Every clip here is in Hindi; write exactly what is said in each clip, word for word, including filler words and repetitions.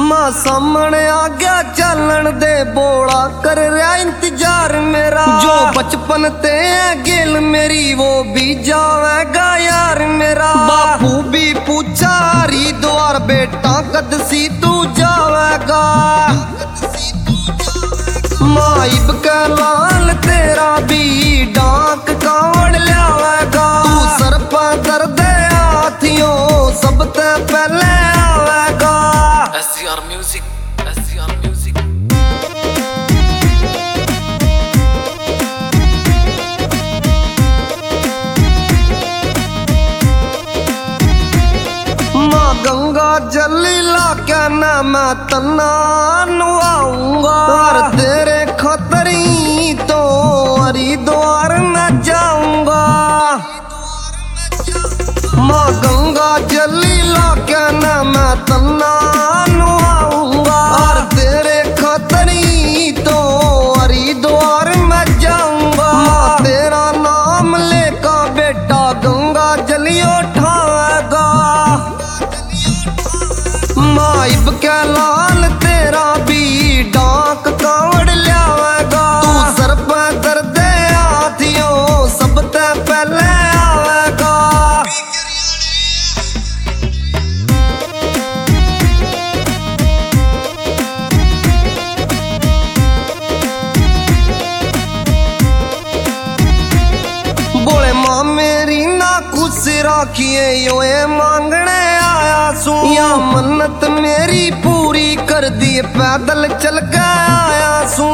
मां सामने आ गया चलन दे बोला कर रहा इंतजार मेरा। जो बचपन ते है गेल मेरी वो भी जावेगा यार मेरा। बापू भी पूछा हरिद्वार बेटा कद सी तू जावेगा। माइब का लाल तेरा भी डाक कावड़ लियावेगा। तू सर पर दर्द हाथियों सब ते पहले आवेगा। S C R Music, S C R Music। मां गंगा जली ला के ना मैं तना नुआऊंगा। और तेरे खतरी तो हरिद्वार में जाऊंगा। मां गंगा जली ला के ना मैं तना नुआऊंगा। और तेरे खतरी तो हरिद्वार में जाऊंगा। मां तेरा नाम लेका बेटा गंगा जली उठाएगा। माइब के लाल तेरा भी डाक कावड़ लियावेगा। तू सर पर दर्द हाथियों सब ते पहले आवेगा। बोले मां मेरी ना खुश राखिए यो ये मांगने आया सू। या मन्नत मेरी पूरी कर दी पैदल चल के आया सू।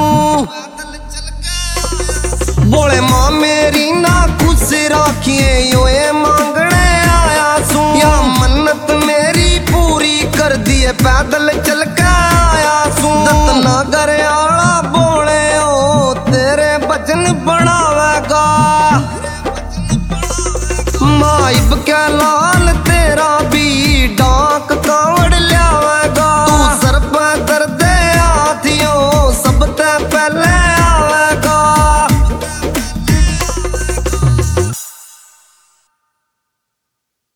बोले मां मेरी ना खुश राखिए यो ये मांगने आया सू। या मन्नत मेरी पूरी कर दी पैदल चल के आया सू। दत्तनगर आला बोले ओ तेरे बचन बनावेगा। माइब के लाल